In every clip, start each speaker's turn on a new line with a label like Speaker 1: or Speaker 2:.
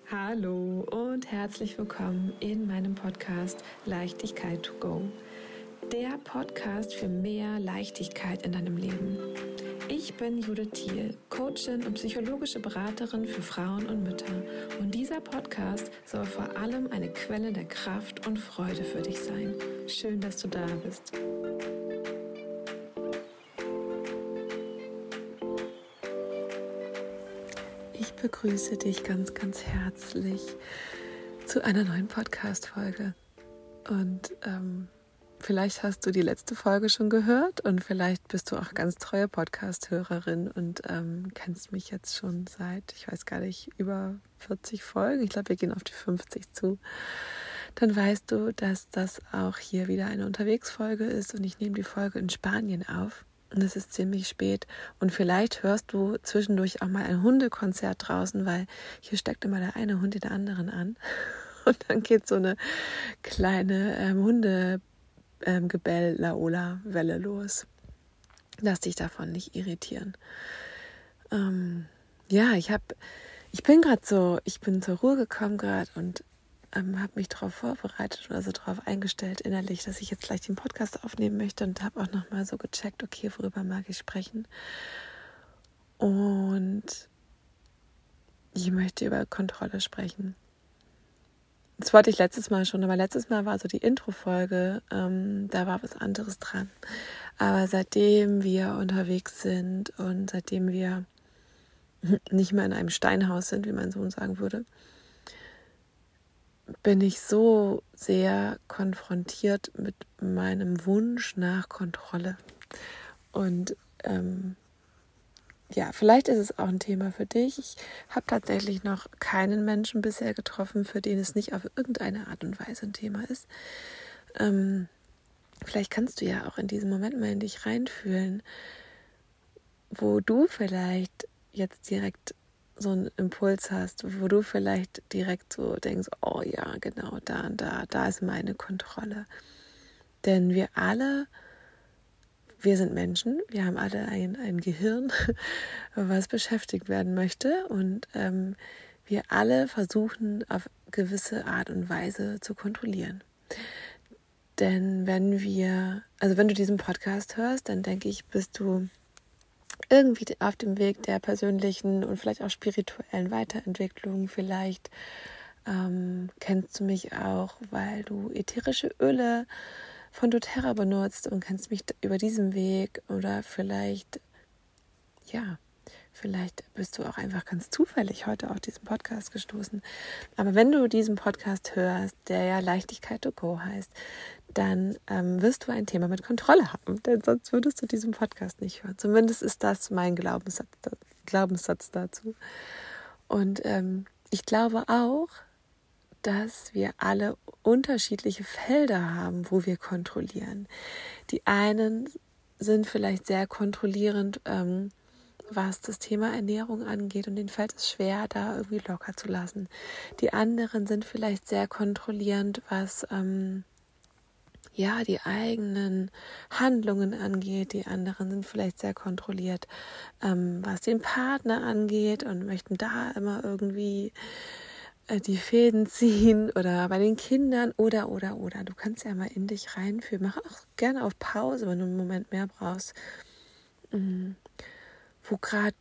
Speaker 1: Hallo und herzlich willkommen in meinem Podcast Leichtigkeit to go. Der Podcast für mehr Leichtigkeit in deinem Leben. Ich bin Judith Thiel, Coachin und psychologische Beraterin für Frauen und Mütter. Und dieser Podcast soll vor allem eine Quelle der Kraft und Freude für dich sein. Schön, dass du da bist. Ich begrüße dich ganz, ganz herzlich zu einer neuen Podcast-Folge. Und vielleicht hast du die letzte Folge schon gehört und vielleicht bist du auch ganz treue Podcast-Hörerin und kennst mich jetzt schon seit, ich weiß gar nicht, über 40 Folgen. Ich glaube, wir gehen auf die 50 zu. Dann weißt du, dass das auch hier wieder eine Unterwegsfolge ist und ich nehme die Folge in Spanien auf. Und es ist ziemlich spät und vielleicht hörst du zwischendurch auch mal ein Hundekonzert draußen, weil hier steckt immer der eine Hund den anderen an. Und dann geht so eine kleine Hundegebell-Laola-Welle los. Lass dich davon nicht irritieren. Ich bin zur Ruhe gekommen gerade und habe mich darauf vorbereitet oder so darauf eingestellt innerlich, dass ich jetzt gleich den Podcast aufnehmen möchte und habe auch nochmal so gecheckt, okay, worüber mag ich sprechen? Und ich möchte über Kontrolle sprechen. Das wollte ich letztes Mal schon, aber letztes Mal war so die Intro-Folge, da war was anderes dran. Aber seitdem wir unterwegs sind und seitdem wir nicht mehr in einem Steinhaus sind, wie mein Sohn sagen würde, bin ich so sehr konfrontiert mit meinem Wunsch nach Kontrolle. Und vielleicht ist es auch ein Thema für dich. Ich habe tatsächlich noch keinen Menschen bisher getroffen, für den es nicht auf irgendeine Art und Weise ein Thema ist. Vielleicht kannst du ja auch in diesem Moment mal in dich reinfühlen, wo du vielleicht jetzt direkt so einen Impuls hast, wo du vielleicht direkt so denkst, oh ja, genau, da ist meine Kontrolle. Denn wir sind Menschen, wir haben alle ein Gehirn, was beschäftigt werden möchte und wir alle versuchen auf gewisse Art und Weise zu kontrollieren. Denn wenn du diesen Podcast hörst, dann denke ich, bist du irgendwie auf dem Weg der persönlichen und vielleicht auch spirituellen Weiterentwicklung. Vielleicht kennst du mich auch, weil du ätherische Öle von doTERRA benutzt und kennst mich über diesen Weg oder vielleicht bist du auch einfach ganz zufällig heute auf diesen Podcast gestoßen. Aber wenn du diesen Podcast hörst, der ja Leichtigkeit to go heißt, dann wirst du ein Thema mit Kontrolle haben, denn sonst würdest du diesen Podcast nicht hören. Zumindest ist das mein Glaubenssatz dazu. Und ich glaube auch, dass wir alle unterschiedliche Felder haben, wo wir kontrollieren. Die einen sind vielleicht sehr kontrollierend, was das Thema Ernährung angeht und denen fällt es schwer, da irgendwie locker zu lassen. Die anderen sind vielleicht sehr kontrollierend, was die eigenen Handlungen angeht. Die anderen sind vielleicht sehr kontrolliert, was den Partner angeht und möchten da immer irgendwie die Fäden ziehen oder bei den Kindern oder. Du kannst ja mal in dich reinfühlen. Mach auch gerne auf Pause, wenn du einen Moment mehr brauchst. Wo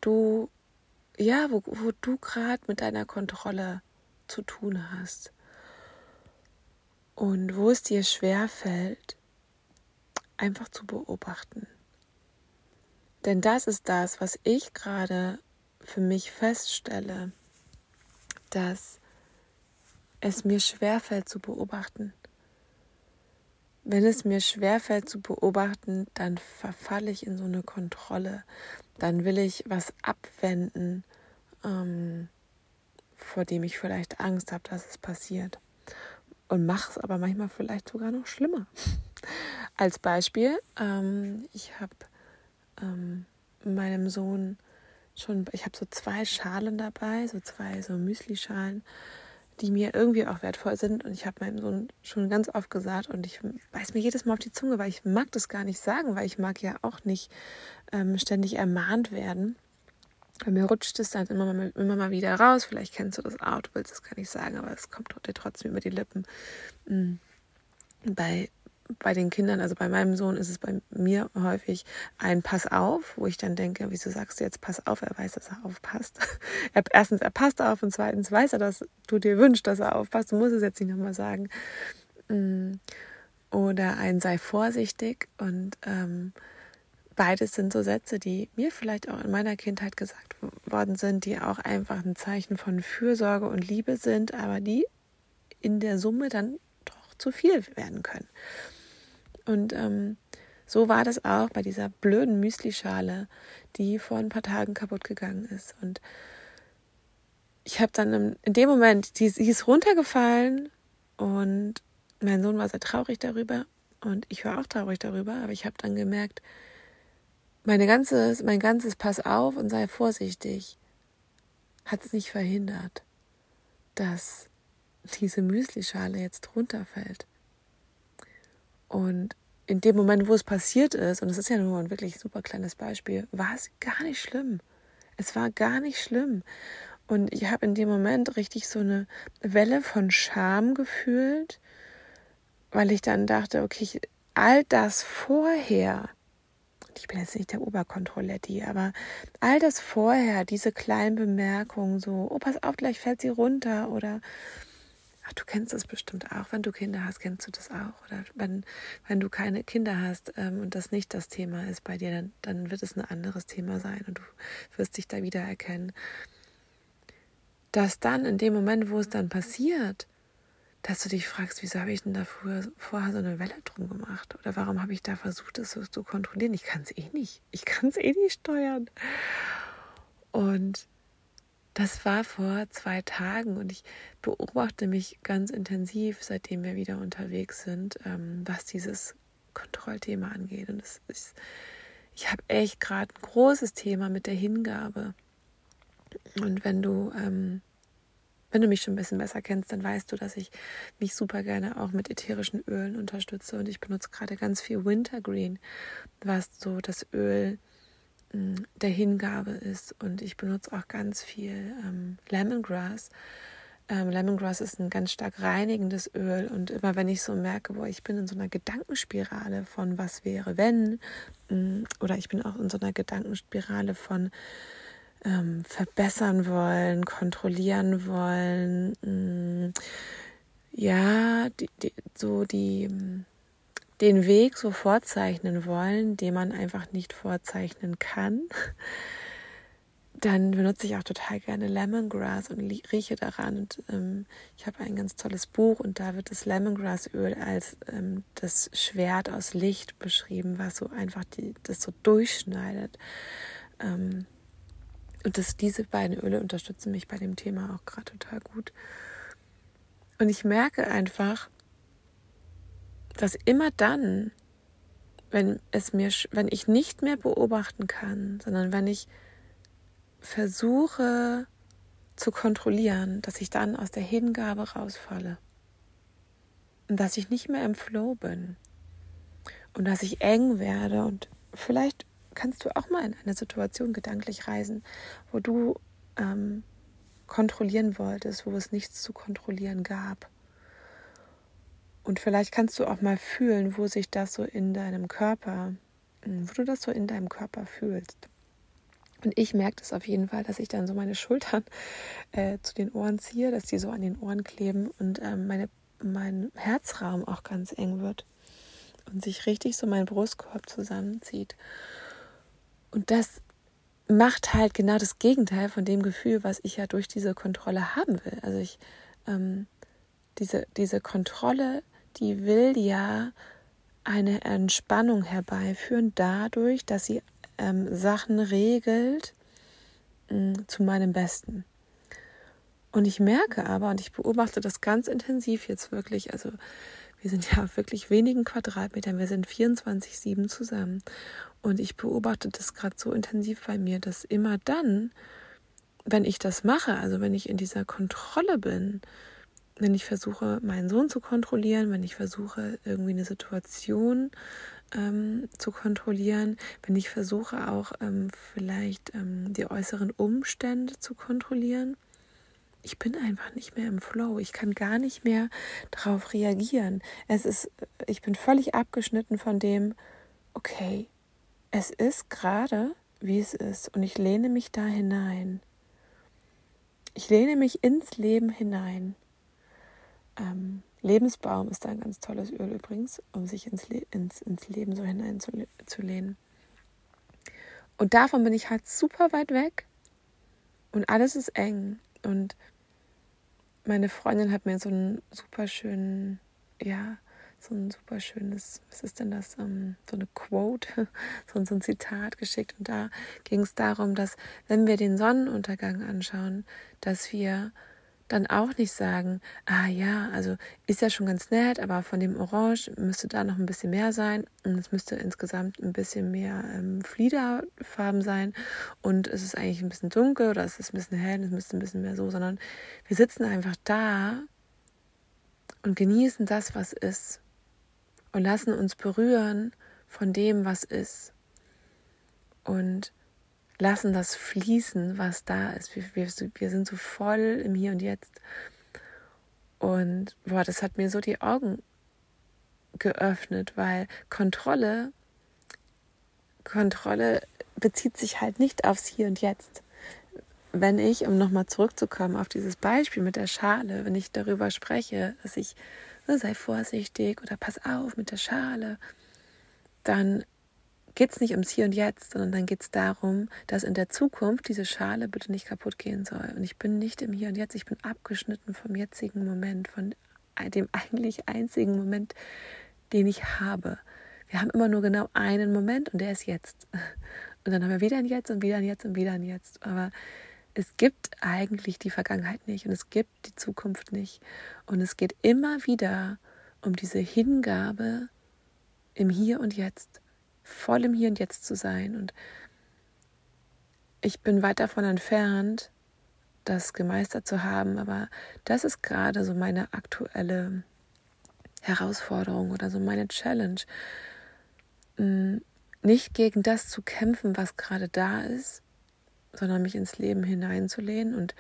Speaker 1: du gerade mit deiner Kontrolle zu tun hast. Und wo es dir schwerfällt, einfach zu beobachten. Denn das ist das, was ich gerade für mich feststelle, dass es mir schwerfällt zu beobachten. Wenn es mir schwerfällt zu beobachten, dann verfalle ich in so eine Kontrolle. Dann will ich was abwenden, vor dem ich vielleicht Angst habe, dass es passiert. Und mache es aber manchmal vielleicht sogar noch schlimmer. Als Beispiel, ich habe meinem Sohn ich habe so 2 Schalen dabei, so 2 Müsli-Schalen, die mir irgendwie auch wertvoll sind. Und ich habe meinem Sohn schon ganz oft gesagt und ich beiß mir jedes Mal auf die Zunge, weil ich mag das gar nicht sagen, weil ich mag ja auch nicht ständig ermahnt werden. Bei mir rutscht es dann immer mal wieder raus. Vielleicht kennst du das auch, du willst es gar nicht sagen, aber es kommt dir trotzdem über die Lippen. Bei den Kindern, also bei meinem Sohn, ist es bei mir häufig ein Pass auf, wo ich dann denke, wieso sagst du jetzt Pass auf? Er weiß, dass er aufpasst. Erstens, er passt auf, und zweitens weiß er, dass du dir wünschst, dass er aufpasst. Du musst es jetzt nicht nochmal sagen. Oder ein sei vorsichtig. Und beides sind so Sätze, die mir vielleicht auch in meiner Kindheit gesagt worden sind, die auch einfach ein Zeichen von Fürsorge und Liebe sind, aber die in der Summe dann doch zu viel werden können. Und so war das auch bei dieser blöden Müslischale, die vor ein paar Tagen kaputt gegangen ist. Und ich habe dann in dem Moment, die ist runtergefallen und mein Sohn war sehr traurig darüber und ich war auch traurig darüber, aber ich habe dann gemerkt, mein ganzes Pass auf und sei vorsichtig hat es nicht verhindert, dass diese Müslischale jetzt runterfällt. Und in dem Moment, wo es passiert ist, und es ist ja nur ein wirklich super kleines Beispiel, war es gar nicht schlimm. Es war gar nicht schlimm. Und ich habe in dem Moment richtig so eine Welle von Scham gefühlt, weil ich dann dachte, okay, all das vorher, ich bin jetzt nicht der Oberkontrolletti, aber all das vorher, diese kleinen Bemerkungen, so, oh, pass auf, gleich fällt sie runter, oder ach, du kennst das bestimmt auch, wenn du Kinder hast, kennst du das auch, oder wenn du keine Kinder hast und das nicht das Thema ist bei dir, dann wird es ein anderes Thema sein und du wirst dich da wiedererkennen. Dass dann in dem Moment, wo es dann passiert, dass du dich fragst, wieso habe ich denn da vorher so eine Welle drum gemacht? Oder warum habe ich da versucht, das so zu kontrollieren? Ich kann es eh nicht. Ich kann es eh nicht steuern. Und das war vor 2 Tagen und ich beobachte mich ganz intensiv, seitdem wir wieder unterwegs sind, was dieses Kontrollthema angeht. Und ich habe echt gerade ein großes Thema mit der Hingabe. Und wenn du mich schon ein bisschen besser kennst, dann weißt du, dass ich mich super gerne auch mit ätherischen Ölen unterstütze. Und ich benutze gerade ganz viel Wintergreen, was so das Öl der Hingabe ist. Und ich benutze auch ganz viel Lemongrass. Lemongrass ist ein ganz stark reinigendes Öl. Und immer wenn ich so merke, ich bin in so einer Gedankenspirale von was wäre, wenn, oder ich bin auch in so einer Gedankenspirale von verbessern wollen, kontrollieren wollen, den Weg so vorzeichnen wollen, den man einfach nicht vorzeichnen kann, dann benutze ich auch total gerne Lemongrass und rieche daran. Und ich habe ein ganz tolles Buch und da wird das Lemongrassöl als das Schwert aus Licht beschrieben, was so einfach das so durchschneidet. Und diese beiden Öle unterstützen mich bei dem Thema auch gerade total gut. Und ich merke einfach, dass immer dann, wenn ich nicht mehr beobachten kann, sondern wenn ich versuche zu kontrollieren, dass ich dann aus der Hingabe rausfalle und dass ich nicht mehr im Flow bin und dass ich eng werde. Und vielleicht kannst du auch mal in eine Situation gedanklich reisen, wo du kontrollieren wolltest, wo es nichts zu kontrollieren gab. Und vielleicht kannst du auch mal fühlen, wo sich das so in deinem Körper, wo du das so in deinem Körper fühlst. Und ich merke das auf jeden Fall, dass ich dann so meine Schultern zu den Ohren ziehe, dass die so an den Ohren kleben und mein Herzraum auch ganz eng wird und sich richtig so mein Brustkorb zusammenzieht. Und das macht halt genau das Gegenteil von dem Gefühl, was ich ja durch diese Kontrolle haben will. Also diese Kontrolle, die will ja eine Entspannung herbeiführen, dadurch, dass sie Sachen regelt zu meinem Besten. Und ich merke aber, und ich beobachte das ganz intensiv jetzt wirklich, also wir sind ja auf wirklich wenigen Quadratmetern, wir sind 24/7 zusammen. Und ich beobachte das gerade so intensiv bei mir, dass immer dann, wenn ich das mache, also wenn ich in dieser Kontrolle bin, wenn ich versuche, meinen Sohn zu kontrollieren, wenn ich versuche, irgendwie eine Situation zu kontrollieren, wenn ich versuche auch vielleicht die äußeren Umstände zu kontrollieren. Ich bin einfach nicht mehr im Flow. Ich kann gar nicht mehr darauf reagieren. Ich bin völlig abgeschnitten von dem, okay, es ist gerade, wie es ist, und ich lehne mich da hinein. Ich lehne mich ins Leben hinein. Lebensbaum ist ein ganz tolles Öl übrigens, um sich ins Leben so hinein zu lehnen. Und davon bin ich halt super weit weg und alles ist eng. Und meine Freundin hat mir so ein super schönes, was ist denn das, so eine Quote, so ein Zitat geschickt. Und da ging es darum, dass, wenn wir den Sonnenuntergang anschauen, dass wir dann auch nicht sagen, also ist ja schon ganz nett, aber von dem Orange müsste da noch ein bisschen mehr sein und es müsste insgesamt ein bisschen mehr Fliederfarben sein und es ist eigentlich ein bisschen dunkel oder es ist ein bisschen hell, es müsste ein bisschen mehr so, sondern wir sitzen einfach da und genießen das, was ist und lassen uns berühren von dem, was ist und lassen das fließen, was da ist. Wir sind so voll im Hier und Jetzt. Und das hat mir so die Augen geöffnet, weil Kontrolle bezieht sich halt nicht aufs Hier und Jetzt. Wenn ich, um nochmal zurückzukommen auf dieses Beispiel mit der Schale, wenn ich darüber spreche, dass ich, sei vorsichtig oder pass auf mit der Schale, dann geht es nicht ums Hier und Jetzt, sondern dann geht es darum, dass in der Zukunft diese Schale bitte nicht kaputt gehen soll. Und ich bin nicht im Hier und Jetzt, ich bin abgeschnitten vom jetzigen Moment, von dem eigentlich einzigen Moment, den ich habe. Wir haben immer nur genau einen Moment und der ist jetzt. Und dann haben wir wieder ein Jetzt und wieder ein Jetzt und wieder ein Jetzt. Aber es gibt eigentlich die Vergangenheit nicht und es gibt die Zukunft nicht. Und es geht immer wieder um diese Hingabe im Hier und Jetzt. Voll im Hier und Jetzt zu sein. Und ich bin weit davon entfernt, das gemeistert zu haben, aber das ist gerade so meine aktuelle Herausforderung oder so meine Challenge. Nicht gegen das zu kämpfen, was gerade da ist, sondern mich ins Leben hineinzulehnen. Und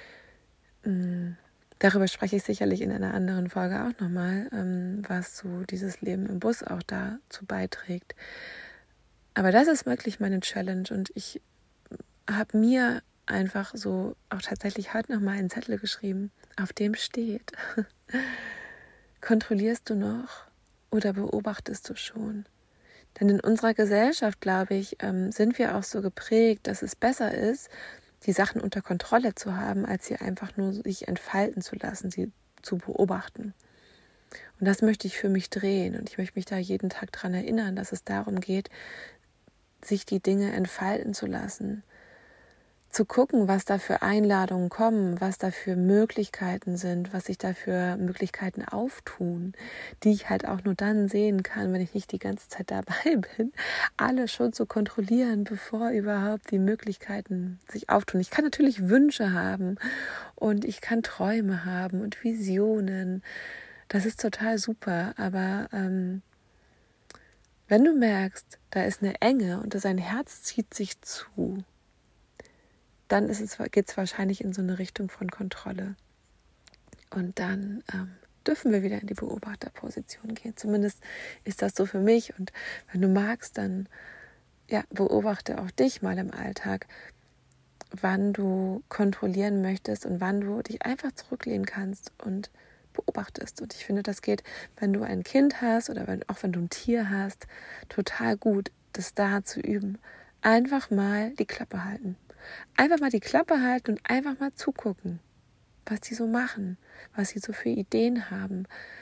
Speaker 1: darüber spreche ich sicherlich in einer anderen Folge auch nochmal, was so dieses Leben im Bus auch dazu beiträgt. Aber das ist wirklich meine Challenge und ich habe mir einfach so auch tatsächlich heute nochmal einen Zettel geschrieben, auf dem steht, kontrollierst du noch oder beobachtest du schon? Denn in unserer Gesellschaft, glaube ich, sind wir auch so geprägt, dass es besser ist, die Sachen unter Kontrolle zu haben, als sie einfach nur sich entfalten zu lassen, sie zu beobachten. Und das möchte ich für mich drehen und ich möchte mich da jeden Tag daran erinnern, dass es darum geht, sich die Dinge entfalten zu lassen, zu gucken, was da für Einladungen kommen, was da für Möglichkeiten sind, was sich da für Möglichkeiten auftun, die ich halt auch nur dann sehen kann, wenn ich nicht die ganze Zeit dabei bin, alle schon zu kontrollieren, bevor überhaupt die Möglichkeiten sich auftun. Ich kann natürlich Wünsche haben und ich kann Träume haben und Visionen. Das ist total super, aber wenn du merkst, da ist eine Enge und dein Herz zieht sich zu, dann geht es wahrscheinlich in so eine Richtung von Kontrolle. Und dann dürfen wir wieder in die Beobachterposition gehen. Zumindest ist das so für mich. Und wenn du magst, dann beobachte auch dich mal im Alltag, wann du kontrollieren möchtest und wann du dich einfach zurücklehnen kannst und beobachtest. Und ich finde, das geht, wenn du ein Kind hast oder auch wenn du ein Tier hast, total gut, das da zu üben. Einfach mal die Klappe halten. Einfach mal die Klappe halten und einfach mal zugucken, was die so machen, was sie so für Ideen haben.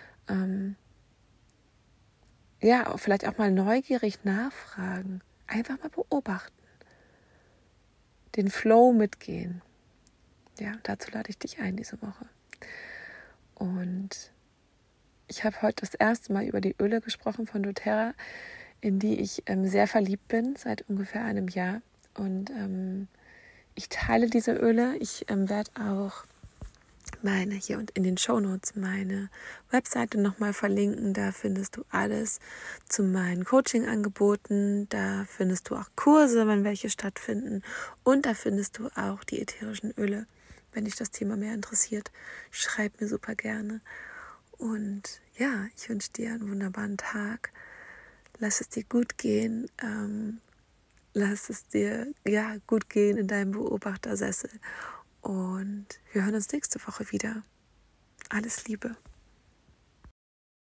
Speaker 1: Vielleicht auch mal neugierig nachfragen. Einfach mal beobachten. Den Flow mitgehen. Ja, dazu lade ich dich ein diese Woche. Und ich habe heute das erste Mal über die Öle gesprochen von doTERRA, in die ich sehr verliebt bin, seit ungefähr einem Jahr. Und ich teile diese Öle. Ich werde auch hier und in den Shownotes meine Webseite nochmal verlinken. Da findest du alles zu meinen Coaching-Angeboten. Da findest du auch Kurse, wenn welche stattfinden. Und da findest du auch die ätherischen Öle. Wenn dich das Thema mehr interessiert, schreib mir super gerne. Und ja, ich wünsche dir einen wunderbaren Tag. Lass es dir gut gehen. Lass es dir gut gehen in deinem Beobachtersessel. Und wir hören uns nächste Woche wieder. Alles Liebe.